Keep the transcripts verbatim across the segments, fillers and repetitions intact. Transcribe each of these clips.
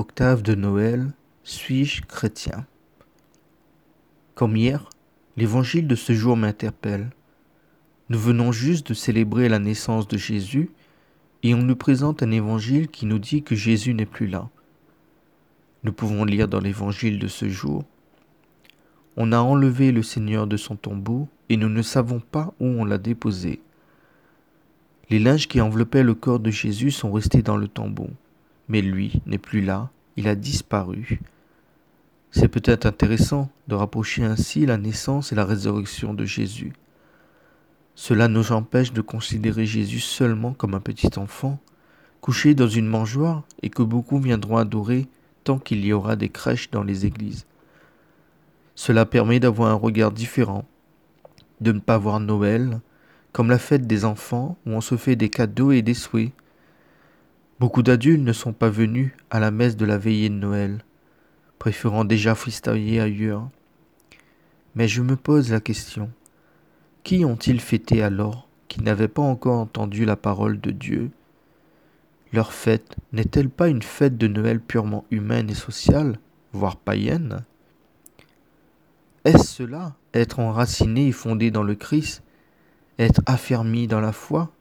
Octave de Noël, suis-je chrétien? Comme hier, l'évangile de ce jour m'interpelle. Nous venons juste de célébrer la naissance de Jésus et on nous présente un évangile qui nous dit que Jésus n'est plus là. Nous pouvons lire dans l'évangile de ce jour: on a enlevé le Seigneur de son tombeau et nous ne savons pas où on l'a déposé. Les linges qui enveloppaient le corps de Jésus sont restés dans le tombeau, mais lui n'est plus là, il a disparu. C'est peut-être intéressant de rapprocher ainsi la naissance et la résurrection de Jésus. Cela nous empêche de considérer Jésus seulement comme un petit enfant, couché dans une mangeoire et que beaucoup viendront adorer tant qu'il y aura des crèches dans les églises. Cela permet d'avoir un regard différent, de ne pas voir Noël comme la fête des enfants où on se fait des cadeaux et des souhaits. Beaucoup d'adultes ne sont pas venus à la messe de la veillée de Noël, préférant déjà freestyler ailleurs. Mais je me pose la question: qui ont-ils fêté alors qui n'avaient pas encore entendu la parole de Dieu? Leur fête n'est-elle pas une fête de Noël purement humaine et sociale, voire païenne? Est-ce cela, être enraciné et fondé dans le Christ, être affermi dans la foi?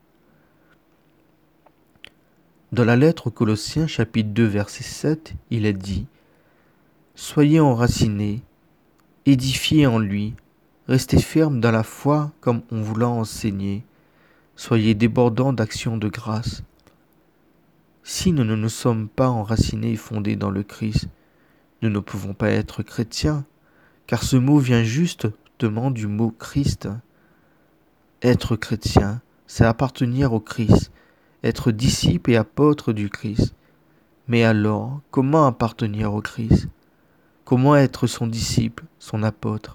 Dans la lettre aux Colossiens, chapitre deux, verset sept, il est dit: soyez enracinés, édifiés en lui, restez fermes dans la foi comme on vous l'a enseigné, soyez débordants d'actions de grâce. Si nous ne nous sommes pas enracinés et fondés dans le Christ, nous ne pouvons pas être chrétiens, car ce mot vient justement du mot Christ. Être chrétien, c'est appartenir au Christ, être disciple et apôtre du Christ. Mais alors, comment appartenir au Christ? Comment être son disciple, son apôtre?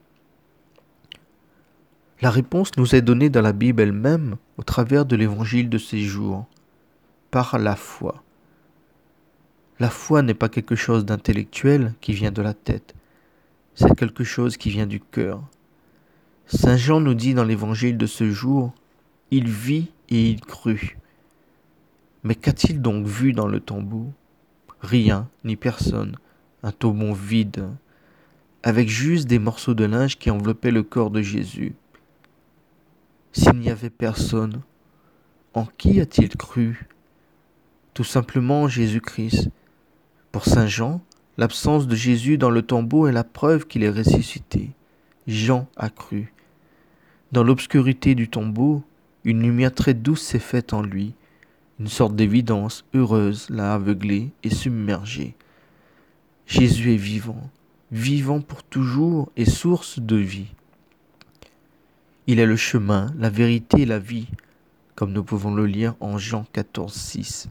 La réponse nous est donnée dans la Bible elle-même, au travers de l'évangile de ces jours, par la foi. La foi n'est pas quelque chose d'intellectuel qui vient de la tête, c'est quelque chose qui vient du cœur. Saint Jean nous dit dans l'évangile de ce jour: il vit et il crut. Mais qu'a-t-il donc vu dans le tombeau? Rien, ni personne, un tombeau vide, avec juste des morceaux de linge qui enveloppaient le corps de Jésus. S'il n'y avait personne, en qui a-t-il cru? Tout simplement en Jésus-Christ. Pour Saint Jean, l'absence de Jésus dans le tombeau est la preuve qu'il est ressuscité. Jean a cru. Dans l'obscurité du tombeau, une lumière très douce s'est faite en lui. Une sorte d'évidence heureuse l'a aveuglé et submergé. Jésus est vivant, vivant pour toujours et source de vie. Il est le chemin, la vérité et la vie, comme nous pouvons le lire en Jean quatorze, six.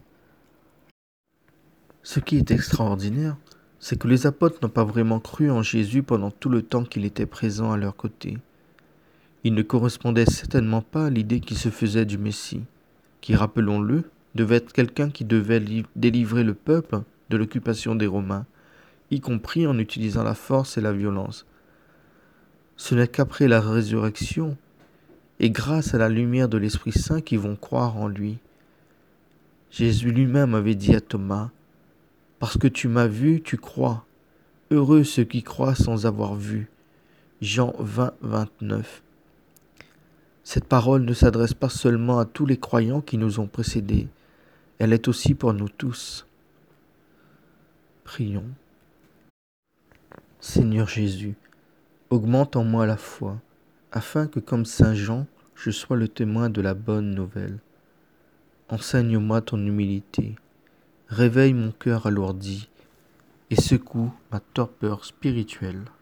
Ce qui est extraordinaire, c'est que les apôtres n'ont pas vraiment cru en Jésus pendant tout le temps qu'il était présent à leur côté. Il ne correspondait certainement pas à l'idée qu'ils se faisaient du Messie, qui, rappelons-le, devait être quelqu'un qui devait li- délivrer le peuple de l'occupation des Romains, y compris en utilisant la force et la violence. Ce n'est qu'après la résurrection et grâce à la lumière de l'Esprit Saint qu'ils vont croire en lui. Jésus lui-même avait dit à Thomas: « Parce que tu m'as vu, tu crois. Heureux ceux qui croient sans avoir vu. » Jean vingt, vingt-neuf. Cette parole ne s'adresse pas seulement à tous les croyants qui nous ont précédés, elle est aussi pour nous tous. Prions. Seigneur Jésus, augmente en moi la foi, afin que, comme Saint Jean, je sois le témoin de la bonne nouvelle. Enseigne-moi ton humilité, réveille mon cœur alourdi et secoue ma torpeur spirituelle.